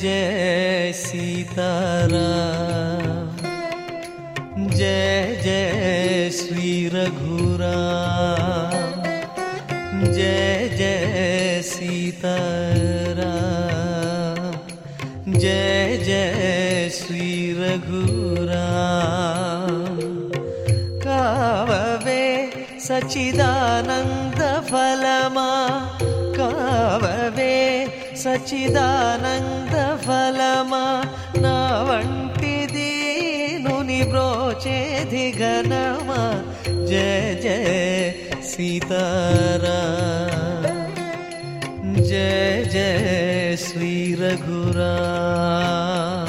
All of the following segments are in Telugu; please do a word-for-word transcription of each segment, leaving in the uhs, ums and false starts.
जय सीताराम, जय जय श्री रघुराम, जय जय सीताराम, जय जय श्री रघुराम। काववे सच्चिदानंद फलमा, काववे सच्चिदानंद फलमा, ना वंटि दीनुनि ब्रोचेधि घनमा। जय जय सीताराम, जय जय श्री रघुराम।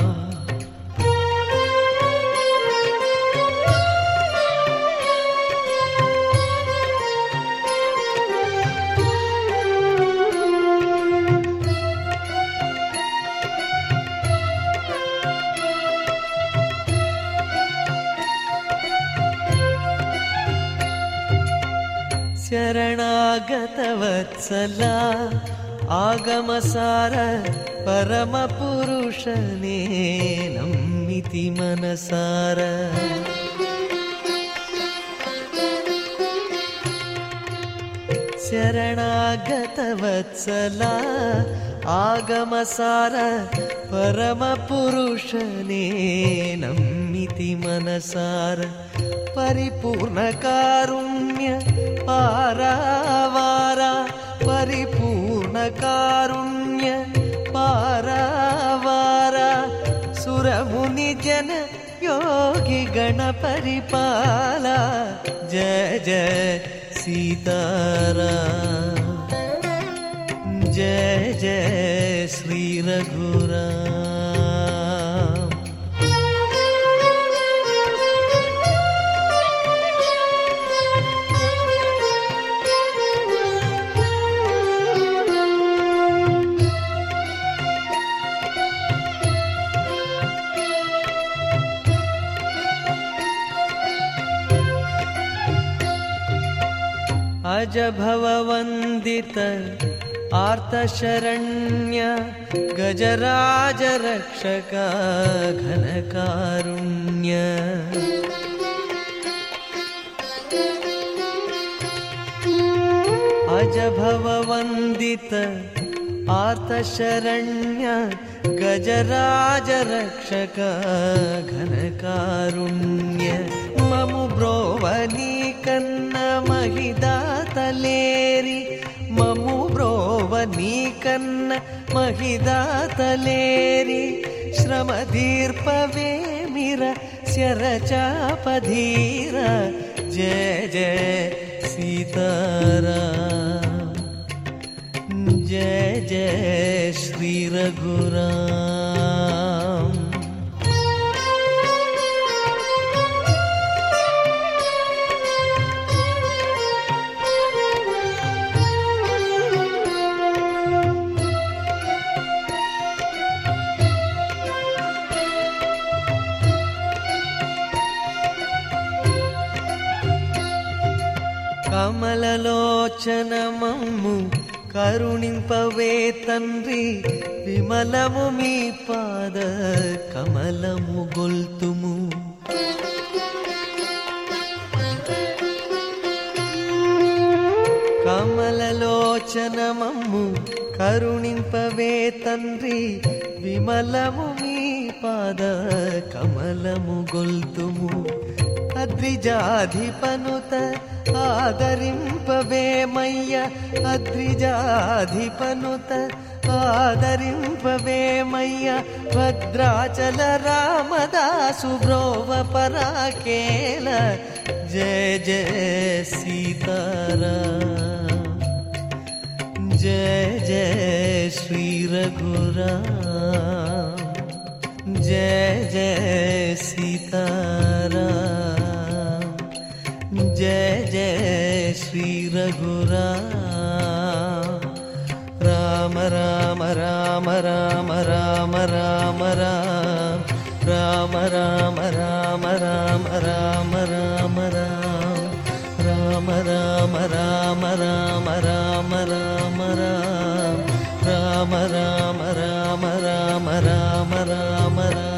शरणागत वत्सला आगमसार परमपुरुषने नम्मिति मनसार। शरणागत वत्सला आगमसार परमपुरुषने नम्मिति मनसार। परिपूर्ण कारुण्य पारावारा, परिपूर्ण कारुण्य पारावारा। सुरमुनि जन योगी गण परिपाला। जय जय सीताराम, जय जय श्री रघुराम। अज भववन्दित आर्तशरण्य, गजराज रक्षक घनकारुण्य। अज भववन्दित आर्तशरण्य, गजराज रक्षक घनकारुण्य। ममु ब्रोवनी कन्न महिदातलेरि, ममु ब्रोवनी कन्न महिदातलेरि। श्रमदीर्पवे मिर शरचापधीर। जय जय सीताराम, जय जय श्री रघुराम। కమలలోచన మమ్ము కరుణింపవే తండ్రి, విమలము మీ పాద కమలము గొల్తుము। కమలలోచన మమ్ము కరుణింపవే తండ్రి, విమలము మీ పాద కమలము గొల్తుము। అద్రిజాధిపనుత ఆదరింపవే మయ్య, అద్రిజాధిపనుత ఆదరింపవే మయ్య। భద్రాచల రామదాసు బ్రోవ పరాకేల। జయ జయ सीताराम, जय जय श्री रघुराम, जय जय सीताराम, जय जय श्री रघुराम। राम राम राम राम राम राम राम, राम राम राम राम राम राम राम, राम राम राम राम राम राम राम, राम राम राम राम రామ రామ రామ